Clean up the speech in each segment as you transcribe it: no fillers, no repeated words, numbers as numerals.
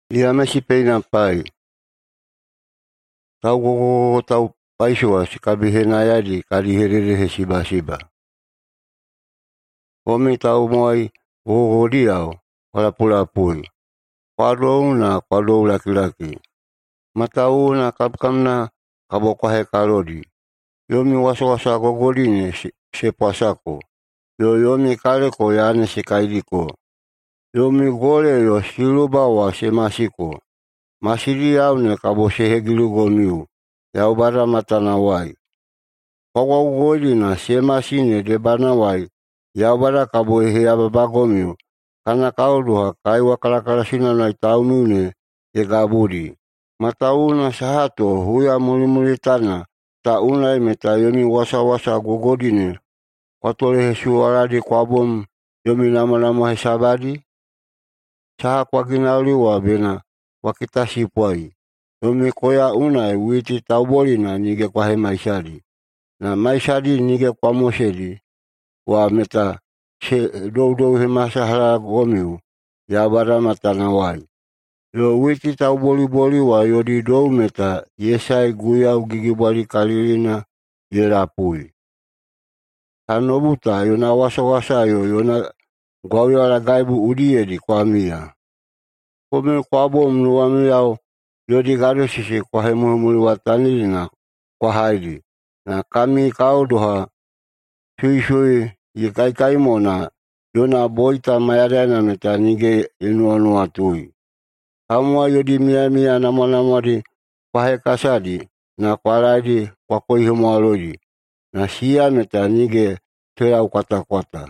Ia masi peina pai. Tau gogo tau paisua si kabihena yadi kadiherere he siba. Omi tau moai gogo diao wala pula pui. Kwadou na kwadou laki-laki. Matau na kapkamna kabokahe karodi. Yomi wasa gogodine se pasako. Yomi kaleko yane se kaidiko. Yomi gole yo siluba wa se masiko. Masiri au ne kabo se hegilu gomiu. Yau bara matana wai. Kawa ugoli na se masine de bana wai. Yau bara kabo he ababagomiu. Kana kauduha kaiwa kalakala sinana itaunune e gaburi. Matauna sahato huya mulimuli tana. Taunai meta yomi wasa gogodine. Watole he suaradi kwa bom yomi nama he sabadi. Saha kwa ginauliwa bena wakitasi puai. Yomi koya unai witi taubolina nige kwa he maishadi. Na maishadi nige kwa mosedi. Wa meta se dou he masahala gomiu. Ya bara matana wai. Yo witi tauboli wa yodi dou meta yesai guyau gigibali kalilina yerapui. Hanobuta yona wasa yona gwawala gaibu udiedi kwa mia. Kome kwa bomu wamiao yodi gado sisi kwa hemuli watani na kwa haidi. Na kami kauduha sui yikai mona yona boita mayarena meta nige inuanu atui. Hamwa yodi mia na mwanamadi kwa hekasadi na kwa raidi kwa koi humwalodi. Na siya meta nige tera ukwata.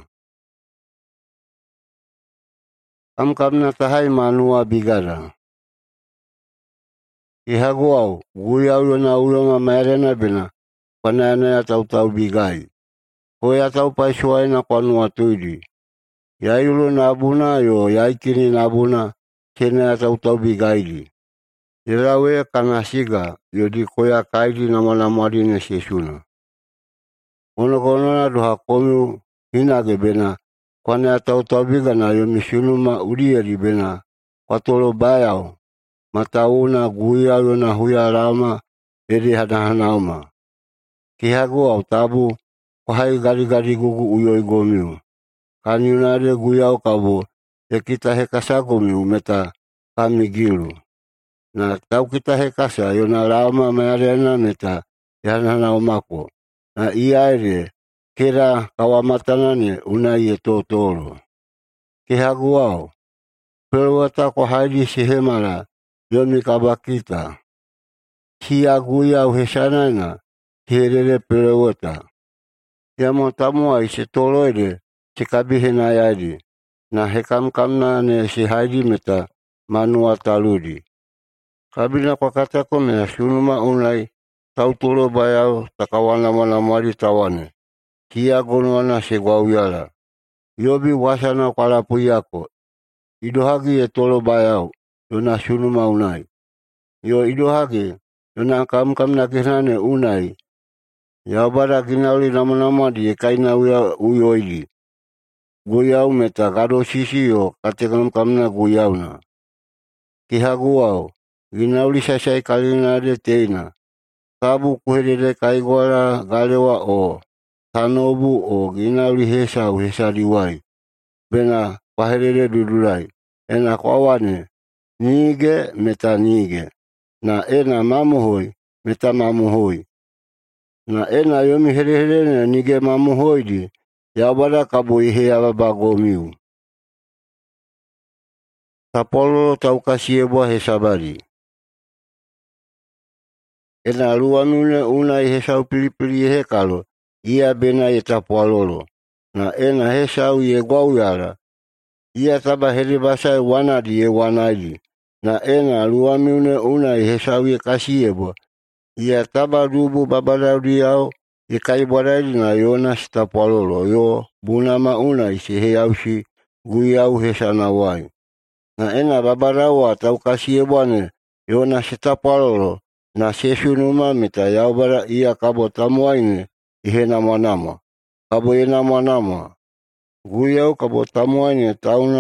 Kamna tahai manua bigara. Ihaguau, guyau yona uloma maerena bina, panayana ya tau bigai. Hoya tau paisuai na kwa nuatuidi. Yaiulu nabuna yo yaikini nabuna, kena ya tau bigaidi. Irawe kanasiga, yodi koya kaidi na mwanamadi na sesuna. Ono na duha komiu hinage bena, kwana ya tau biga na yomi sunuma udia di bena, kwa tolo bayau. Matauna guya yona huya rama edi hadahanauma. Kihagu au tabu kwa hai gari gugu uyoi gomiu. Kanyunade guya au kabo kita hekasa gomiu meta kami gilu. Na tau kita hekasa yona rama mayarena meta yahanaumako. Na iya ere kira kawamatana unai totoro. Kihagu au perwata kwa haidi sihemara yomi kabakita. Hiya guya uhesanana hirele perewota. Yamo tamua ise toloide se kabihena yadi. Na hekamkamna ne se haidi meta manua taludi. Kabina kwa katako mena sunuma unai tautolo bayau takawana mari tawane. Hiya gonuana se guauyala. Yobi wasana kwa lapu yako. Idohagi tolo bayau. Yona sunuma unai. Yo idohagi. Yona kamna kisane unai. Ya bara kinauli nama di kaina uyoidi. Guyau meta kado sisi yo katekam kamna guyau na. Kihaguau. Ginauli sasai kalina de teina. Kabu kuhedede kaigwara galewa o. Tanobu o ginauli hesa diwai. Bena pahedede dudurai. Ena kwawane. Nige meta nige. Na ena mamuhoi meta mamuhoi. Na ena yomi hele nige mamuhoi di. Yabada kabo ihe ababagomiu. Tapolo tau kasiebwa hesabari. Ena luamune unai hesau pilipili hekalo. Ia bena etapualolo. Na ena hesau ye guauyara. Ia taba hele basai wanadi ye wanadi. Na ena luamune unai hesau ye kasiebwa. Ia taba dubu babadaudi yao. Ye kaibwadaidi na yona sitapualolo. Yo bunama unai se heyausi guyau hesana wai. Na ena babadawa tau kasiebwane yona sitapualolo. Na sesunuma mita yaubara ia kabo tamuaine ihe nama. Kabo ye nama. Guyau kabo tamuaine tauna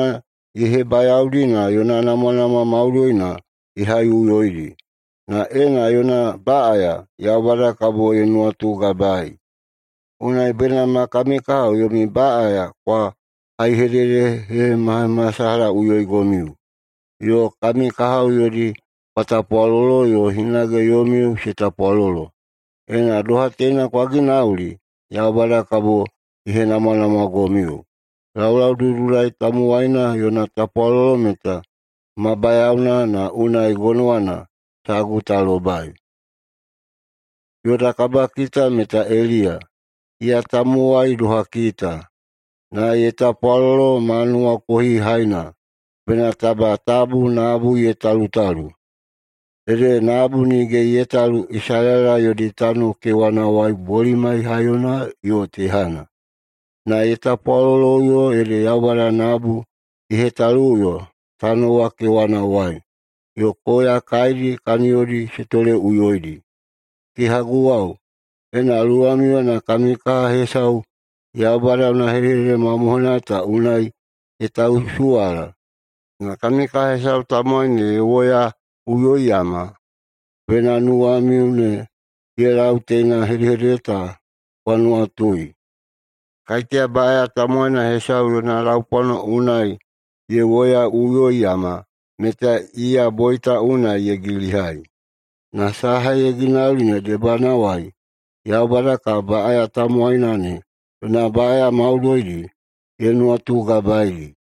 ihe bayaudina yona namanama mauloina ihai uyoidi. Na ena yona baaya Yaubada kabo enuatu gabai. Unai benama kami kahau yomi baaya kwa haihedede he masahara uyoi gomiu. Yo kami kahau yodi patapualolo yo hinage yomiu setapualolo. Ena doha tena kwa ginauli Yaubada kabo ihe nama gomiu. Laulau dudulai tamuaina yona tapualolo meta mabayauna na unai gonuana tagu talobai. Yoda kaba kita meta Elia. Ia tamuai doha kita. Na ye tapualolo manua kohi haina. Bena taba tabu nabu ye talu. Ede nabu nige ye talu Israela yodi tanu kewana wai bolimai hayona yo tehana. Na ye tapualolo yo ede Yaubada nabu ihe talu yo tanu wa kewana wai. Yo koya kaidi kaniodi setole uyoidi. Kihaguau. Ena luamio na kamika hesau Yaubada na hehere mamuhona ta unai etau suara. Na kamika hesau tamoine woya uyoyama. Bena nuamiu ne yelau tena hehere ta wanua tui. Kaitia baya tamoina hesau yona laupono unai ye woya uyoyama. Meta ia boita unai ye gilihai. Na saha ye ginauline de banawai. Yaubada ka baaya tamuainane. Na baaya maudoidi. Ye nuatu gabaili.